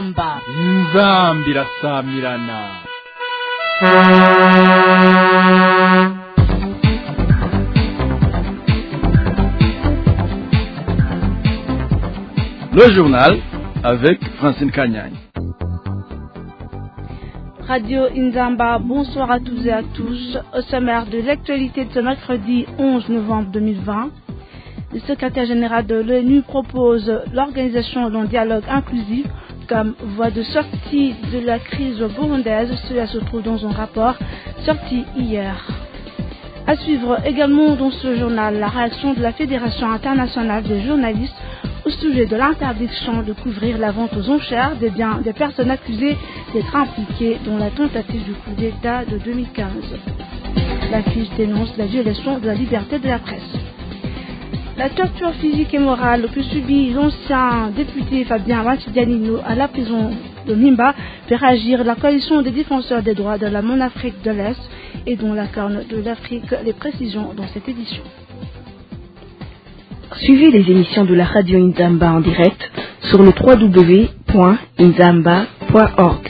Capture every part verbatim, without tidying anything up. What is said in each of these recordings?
inzamba inzamba irasamirana. Le journal avec Francine Kanyagne. Radio Inzamba, bonsoir à tous et à tous. Au sommaire de l'actualité de ce mercredi onze novembre deux mille vingt, le secrétaire général de l'ONU propose l'organisation d'un dialogue inclusif comme voie de sortie de la crise burundaise. Cela se trouve dans un rapport sorti hier. À suivre également dans ce journal la réaction de la Fédération internationale des journalistes au sujet de l'interdiction de couvrir la vente aux enchères des biens des personnes accusées d'être impliquées dans la tentative du coup d'État de deux mille quinze. L'affiche dénonce la violation de la liberté de la presse. La torture physique et morale que subit l'ancien député Fabien Machidianino à la prison de Nimba fait réagir la coalition des défenseurs des droits de la Monafrique de l'Est et dont la Corne de l'Afrique. Les précisions dans cette édition. Suivez les émissions de la radio Inzamba en direct sur le w w w point inzamba point org.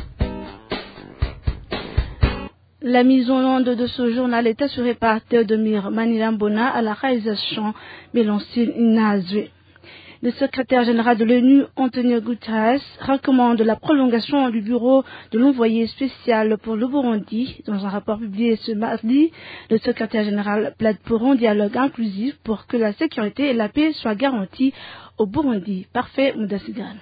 La mise en onde de ce journal est assurée par Théodomir Manilambona à la réalisation Mélancine Inazwe. Le secrétaire général de l'ONU, Antonio Guterres, recommande la prolongation du bureau de l'envoyé spécial pour le Burundi. Dans un rapport publié ce mardi, le secrétaire général plaide pour un dialogue inclusif pour que la sécurité et la paix soient garanties au Burundi. Parfait, Moudasigan.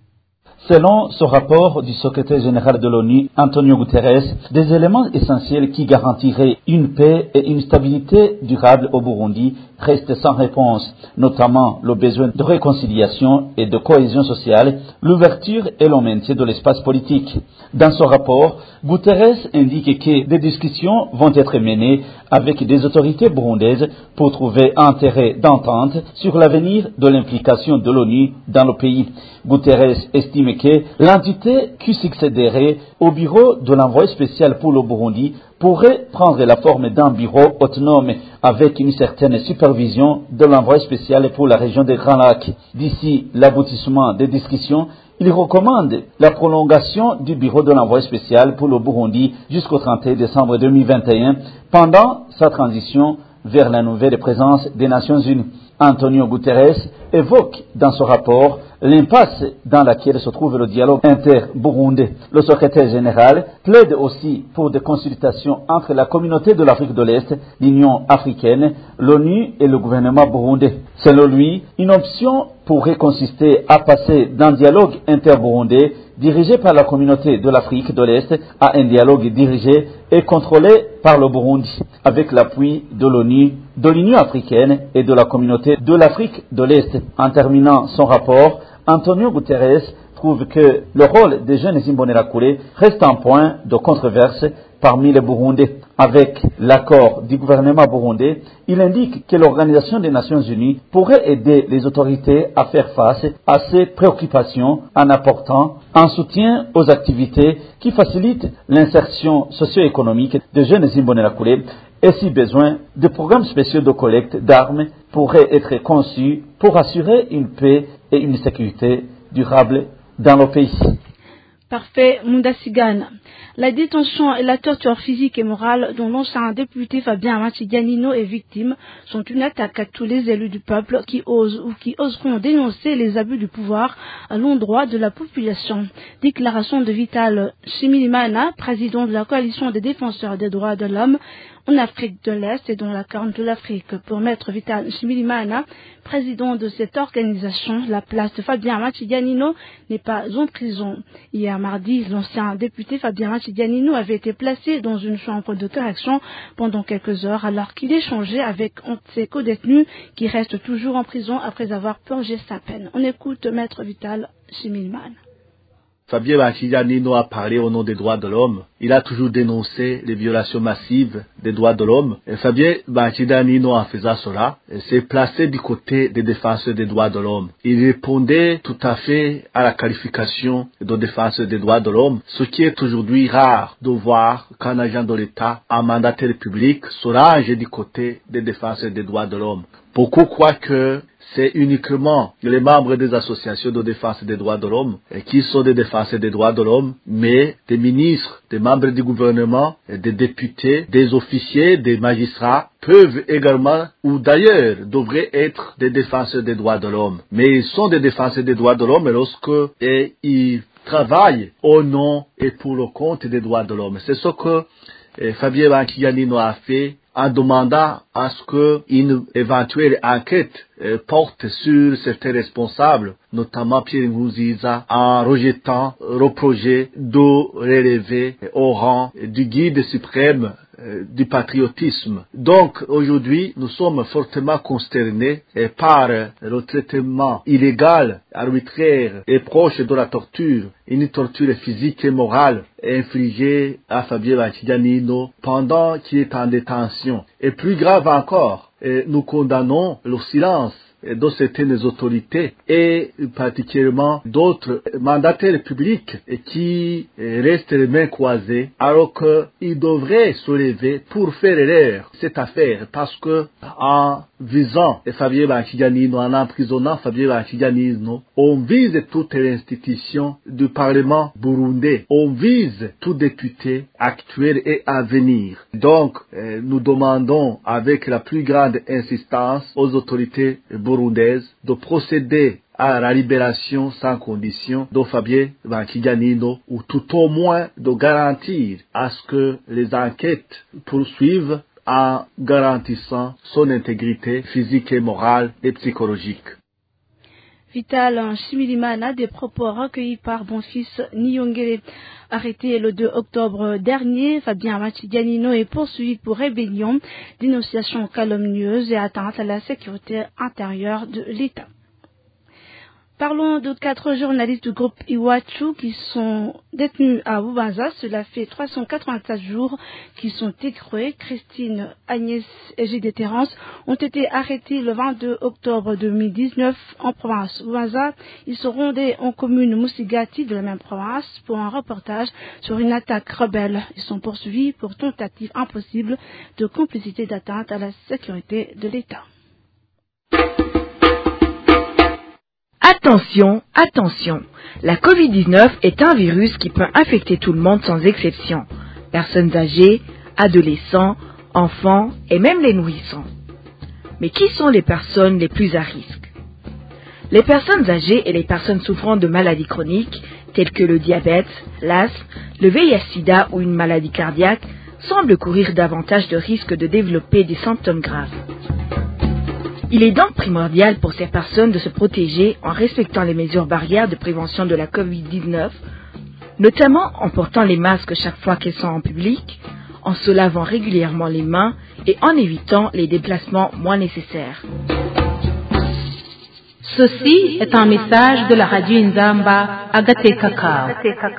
Selon ce rapport du secrétaire général de l'ONU, Antonio Guterres, des éléments essentiels qui garantiraient une paix et une stabilité durable au Burundi restent sans réponse, notamment le besoin de réconciliation et de cohésion sociale, l'ouverture et le maintien de l'espace politique. Dans ce rapport, Guterres indique que des discussions vont être menées avec des autorités burundaises pour trouver un intérêt d'entente sur l'avenir de l'implication de l'ONU dans le pays. Guterres estime que l'entité qui succéderait au bureau de l'envoyé spécial pour le Burundi pourrait prendre la forme d'un bureau autonome avec une certaine supervision de l'envoyé spécial pour la région des Grands Lacs. D'ici l'aboutissement des discussions, il recommande la prolongation du bureau de l'envoyé spécial pour le Burundi jusqu'au trente et un décembre deux mille vingt et un pendant sa transition vers la nouvelle présence des Nations Unies. Antonio Guterres évoque dans ce rapport l'impasse dans laquelle se trouve le dialogue inter-burundais. Le secrétaire général plaide aussi pour des consultations entre la communauté de l'Afrique de l'Est, l'Union africaine, l'ONU et le gouvernement burundais. Selon lui, une option pourrait consister à passer d'un dialogue inter-burundais dirigé par la communauté de l'Afrique de l'Est à un dialogue dirigé et contrôlé par le Burundi, avec l'appui de l'ONU, de l'Union africaine et de la communauté de l'Afrique de l'Est. En terminant son rapport, Antonio Guterres trouve que le rôle des jeunes Imbonerakure reste un point de controverse parmi les Burundais. Avec l'accord du gouvernement burundais, il indique que l'Organisation des Nations Unies pourrait aider les autorités à faire face à ces préoccupations en apportant un soutien aux activités qui facilitent l'insertion socio-économique des jeunes Imbonerakure et si besoin, des programmes spéciaux de collecte d'armes pourraient être conçus pour assurer une paix et une sécurité durable dans le pays. Parfait, Moudasigan. La détention et la torture physique et morale dont l'ancien député Fabien Machidianino est victime sont une attaque à tous les élus du peuple qui osent ou qui oseront dénoncer les abus du pouvoir à l'endroit de la population. Déclaration de Vital Shimirimana, président de la coalition des défenseurs des droits de l'homme en Afrique de l'Est et dans la Corne de l'Afrique. Pour Maître Vital Shimirimana, président de cette organisation, la place de Fabien Machidianino n'est pas en prison. Hier mardi, l'ancien député Fabien Machidianino avait été placé dans une chambre de correction pendant quelques heures alors qu'il échangeait avec un de ses codétenus qui reste toujours en prison après avoir purgé sa peine. On écoute Maître Vital Shimirimana. Fabien Machidianino a parlé au nom des droits de l'homme. il a toujours dénoncé les violations massives des droits de l'homme. Et Fabien Bachidanino, en faisant cela, s'est placé du côté des défenseurs des droits de l'homme. Il répondait tout à fait à la qualification de défenseur des droits de l'homme, ce qui est aujourd'hui rare de voir qu'un agent de l'État, un mandataire public, se range du côté des défenseurs des droits de l'homme. Beaucoup croient que c'est uniquement les membres des associations de défense des droits de l'homme qui sont des défenseurs des droits de l'homme, mais des ministres, des membres du gouvernement, des députés, des officiers, des magistrats peuvent également, ou d'ailleurs devraient être des défenseurs des droits de l'homme. Mais ils sont des défenseurs des droits de l'homme lorsque et ils travaillent au nom et pour le compte des droits de l'homme. C'est ce que eh, Fabien Bachidanino a fait en demandant à ce qu'une éventuelle enquête euh, porte sur certains responsables, notamment Pierre Nkurunziza, en rejetant le projet de relever au rang du guide suprême euh, du patriotisme. Donc aujourd'hui, nous sommes fortement consternés euh, par euh, le traitement illégal, arbitraire et proche de la torture, une torture physique et morale infligée à Fabien Bachidanino pendant qu'il est en détention. Et plus grave encore, nous condamnons le silence de certaines autorités et particulièrement d'autres mandataires publics qui restent les mains croisées alors qu'ils devraient se lever pour faire erreur cette affaire, parce que en visant Fabien Bachidanino, en emprisonnant Fabien Bachidanino, on vise toute l'institution du Parlement burundais, on vise tout député actuel et à venir. Donc nous demandons avec la plus grande insistance aux autorités burundaises de procéder à la libération sans condition de Fabien Bachidanino, ou tout au moins de garantir à ce que les enquêtes poursuivent en garantissant son intégrité physique et morale et psychologique. Vital Nshimirimana, des propos recueillis par Bonfils Niyongere. Arrêté le deux octobre dernier, Fabien Bachidanino est poursuivi pour rébellion, dénonciation calomnieuse et atteinte à la sécurité intérieure de l'État. Parlons de quatre journalistes du groupe Iwachu qui sont détenus à Bubanza. Cela fait trois cent quatre-vingt-sept jours qu'ils sont écroués. Christine, Agnès et Gilles Terrence ont été arrêtés le vingt-deux octobre deux mille dix-neuf en province Bubanza. Ils se rendaient en commune Musigati de la même province pour un reportage sur une attaque rebelle. Ils sont poursuivis pour tentative impossible de complicité d'atteinte à la sécurité de l'État. Attention, attention, la covid dix-neuf est un virus qui peut infecter tout le monde sans exception, personnes âgées, adolescents, enfants et même les nourrissons. Mais qui sont les personnes les plus à risque? Les personnes âgées et les personnes souffrant de maladies chroniques telles que le diabète, l'asthme, le V I H-Sida ou une maladie cardiaque semblent courir davantage de risques de développer des symptômes graves. Il est donc primordial pour ces personnes de se protéger en respectant les mesures barrières de prévention de la covid dix-neuf, notamment en portant les masques chaque fois qu'elles sont en public, en se lavant régulièrement les mains et en évitant les déplacements moins nécessaires. Ceci est un message de la radio Nzamba Agate Kakao.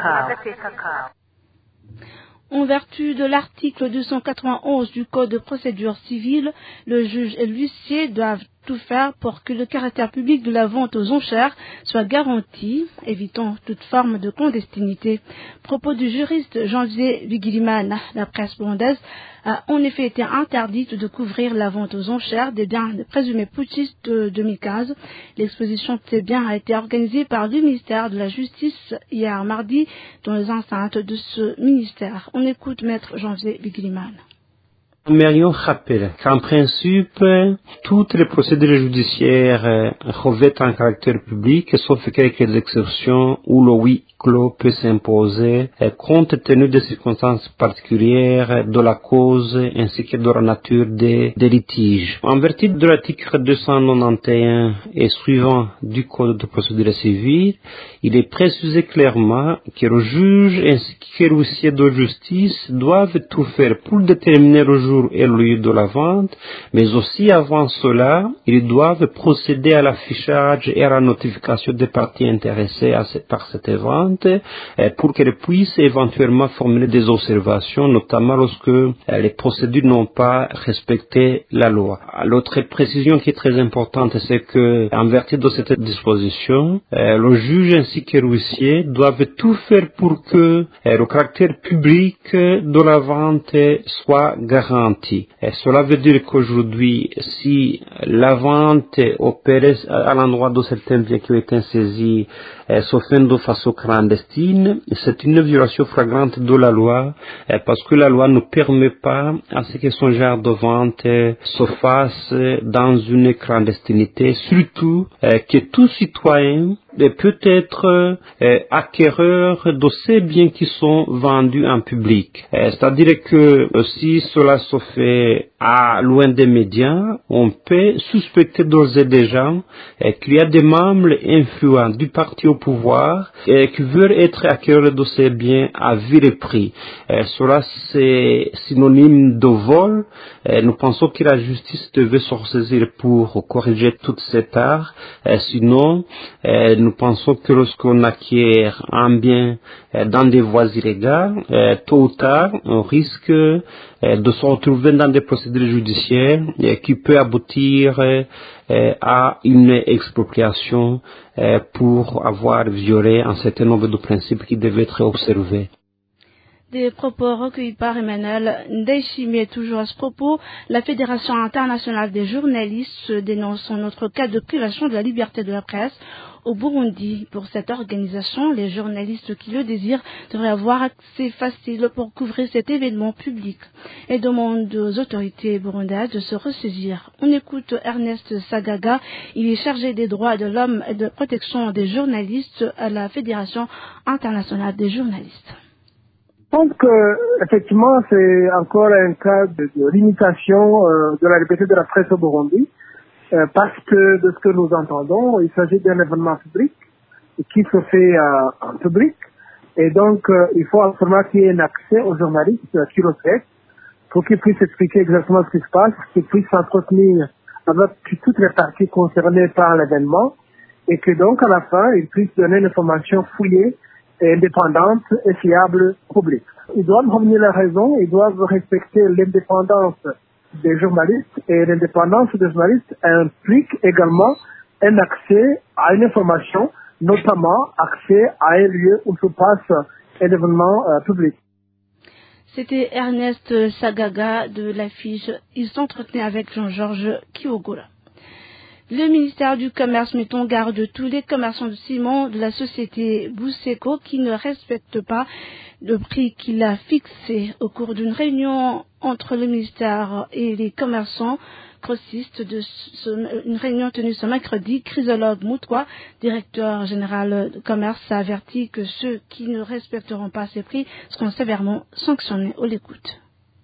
En vertu de l'article deux cent quatre-vingt-onze du Code de procédure civile, le juge et l'huissier doivent tout faire pour que le caractère public de la vente aux enchères soit garanti, évitant toute forme de clandestinité. Propos du juriste Janvier Bigilimane. La presse burundaise a en effet été interdite de couvrir la vente aux enchères des biens présumés putschistes de deux mille quinze. L'exposition de ces biens a été organisée par le ministère de la Justice hier mardi dans les enceintes de ce ministère. On écoute Maître Janvier Bigilimane. Marion rappelle qu'en principe, toutes les procédures judiciaires revêtent un caractère public, sauf quelques exceptions où le huis clos peut s'imposer compte tenu des circonstances particulières de la cause ainsi que de la nature des, des litiges. En vertu de l'article deux cent quatre-vingt-onze et suivant du Code de procédure civile, il est précisé clairement que le juge ainsi que l'huissier de justice doivent tout faire pour déterminer le jour et le lieu de la vente, mais aussi avant cela, ils doivent procéder à l'affichage et à la notification des parties intéressées à cette, par cette vente, vente pour qu'elles puissent éventuellement formuler des observations, notamment lorsque les procédures n'ont pas respecté la loi. L'autre précision qui est très importante, c'est que, en vertu de cette disposition, le juge ainsi que l'huissier doivent tout faire pour que le caractère public de la vente soit garanti. Et cela veut dire qu'aujourd'hui, si la vente opérée à l'endroit de certains biens qui ont été saisis se fait de façon clandestine, c'est une violation flagrante de la loi, parce que la loi ne permet pas à ce que son genre de vente se fasse dans une clandestinité, surtout que tout citoyen peut être acquéreur de ces biens qui sont vendus en public. C'est-à-dire que si cela se fait à loin des médias, on peut suspecter d'ores et déjà qu'il y a des membres influents du parti au pouvoir et qui veulent être acquéreurs de ces biens à vil prix. Cela c'est synonyme de vol. Nous pensons que la justice devait se ressaisir pour corriger toute cette art. Sinon, nous pensons que lorsqu'on acquiert un bien dans des voies illégales, tôt ou tard, on risque de se retrouver dans des procédures judiciaires qui peuvent aboutir à une expropriation pour avoir violé un certain nombre de principes qui devaient être observés. Des propos recueillis par Emmanuel Ndayishimiye. Et toujours à ce propos, la Fédération internationale des journalistes dénonce un autre cas de privation de la liberté de la presse au Burundi. Pour cette organisation, les journalistes qui le désirent devraient avoir accès facile pour couvrir cet événement public et demande aux autorités burundaises de se ressaisir. On écoute Ernest Sagaga, il est chargé des droits de l'homme et de protection des journalistes à la Fédération internationale des journalistes. Je pense que effectivement c'est encore un cas de, de limitation euh, de la liberté de la presse au Burundi, euh, parce que de ce que nous entendons, il s'agit d'un événement public qui se fait euh, en public, et donc euh, il faut absolument qu'il y ait un accès aux journalistes euh, qui le souhaitent pour qu'ils puissent expliquer exactement ce qui se passe, qu'ils puissent s'entretenir avec toutes les parties concernées par l'événement, et que donc à la fin ils puissent donner une information fouillée indépendante et fiable publique. Ils doivent revenir à la raison, ils doivent respecter l'indépendance des journalistes, et l'indépendance des journalistes implique également un accès à une information, notamment accès à un lieu où se passe un événement euh, public. C'était Ernest Sagaga de l'affiche. Il s'entretenait avec Jean-Georges Kiogula. Le ministère du Commerce met en garde tous les commerçants de ciment de la société Buseko qui ne respectent pas le prix qu'il a fixé au cours d'une réunion entre le ministère et les commerçants grossistes, de ce, une réunion tenue ce mercredi. Chrysologue Moutwa, directeur général de commerce, a averti que ceux qui ne respecteront pas ces prix seront sévèrement sanctionnés. On l'écoute.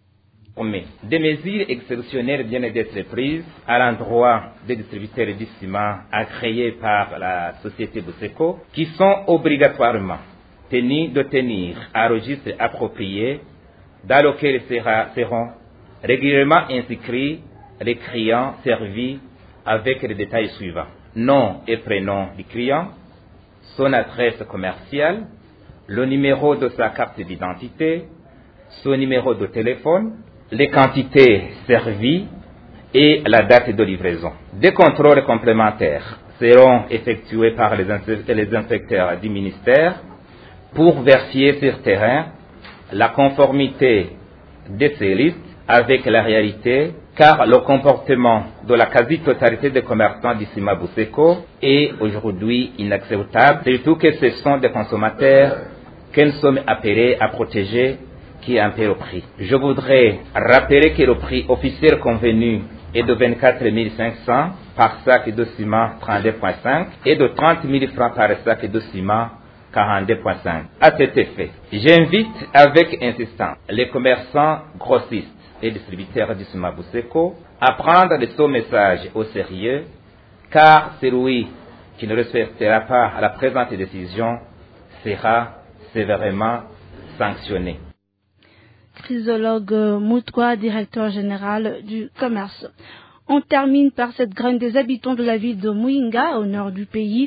Des mesures exceptionnelles viennent d'être prises à l'endroit des distributeurs du ciment agréés par la société Buseko, qui sont obligatoirement tenus de tenir un registre approprié dans lequel sera, seront régulièrement inscrits les clients servis avec les détails suivants: nom et prénom du client, son adresse commerciale, le numéro de sa carte d'identité, son numéro de téléphone, les quantités servies et la date de livraison. Des contrôles complémentaires seront effectués par les, les inspecteurs du ministère pour vérifier sur terrain la conformité de ces listes avec la réalité, car le comportement de la quasi-totalité des commerçants du ciment Buseko est aujourd'hui inacceptable, surtout que ce sont des consommateurs que nous sommes appelés à protéger, qui est un peu au prix. Je voudrais rappeler que le prix officiel convenu est de vingt-quatre mille cinq cents par sac de ciment trente-deux virgule cinq et de trente mille francs par sac de ciment quarante-deux virgule cinq. À cet effet, j'invite avec insistance les commerçants grossistes et distributeurs du ciment Buseko à prendre ce message au sérieux, car celui qui ne respectera pas la présente décision sera sévèrement sanctionné. Chrysologue Moutwa, directeur général du commerce. On termine par cette graine des habitants de la ville de Muyinga, au nord du pays.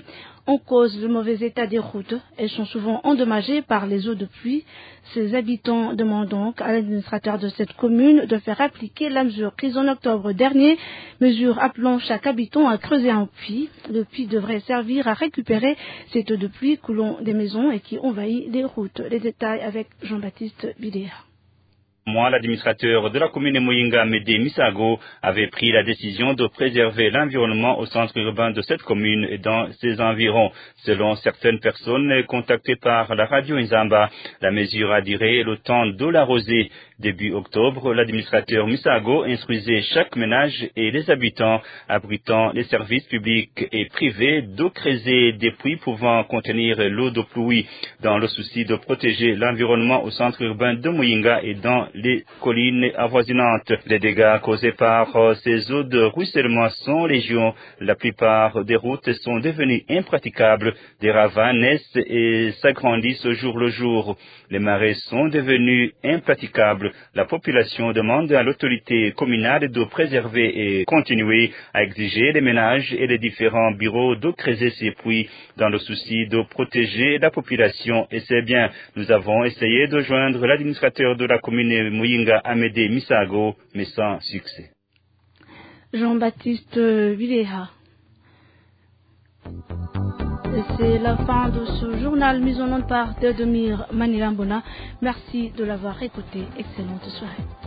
En cause le mauvais état des routes, elles sont souvent endommagées par les eaux de pluie. Ces habitants demandent donc à l'administrateur de cette commune de faire appliquer la mesure prise en octobre dernier, mesure appelant chaque habitant à creuser un puits. Le puits devrait servir à récupérer cette eau de pluie coulant des maisons et qui envahit les routes. Les détails avec Jean-Baptiste Bidéa. Moi, l'administrateur de la commune de Muyinga, Médé Misago, avait pris la décision de préserver l'environnement au centre urbain de cette commune et dans ses environs. Selon certaines personnes contactées par la radio Nzamba, la mesure a duré le temps de l'arroser. Début octobre, l'administrateur Misago instruisait chaque ménage et les habitants abritant les services publics et privés de creuser des puits pouvant contenir l'eau de pluie dans le souci de protéger l'environnement au centre urbain de Muyinga et dans les collines avoisinantes. Les dégâts causés par ces eaux de ruissellement sont légion. La plupart des routes sont devenues impraticables. Des ravins naissent et s'agrandissent au jour le jour. Les marais sont devenus impraticables. La population demande à l'autorité communale de préserver et continuer à exiger les ménages et les différents bureaux de creuser ces puits dans le souci de protéger la population. Et c'est bien, nous avons essayé de joindre l'administrateur de la commune Muyinga, Amédé Misago, mais sans succès. Jean-Baptiste Bidéa. C'est la fin de ce journal mis en onde par Théodomir Manilambona. Merci de l'avoir écouté. Excellente soirée.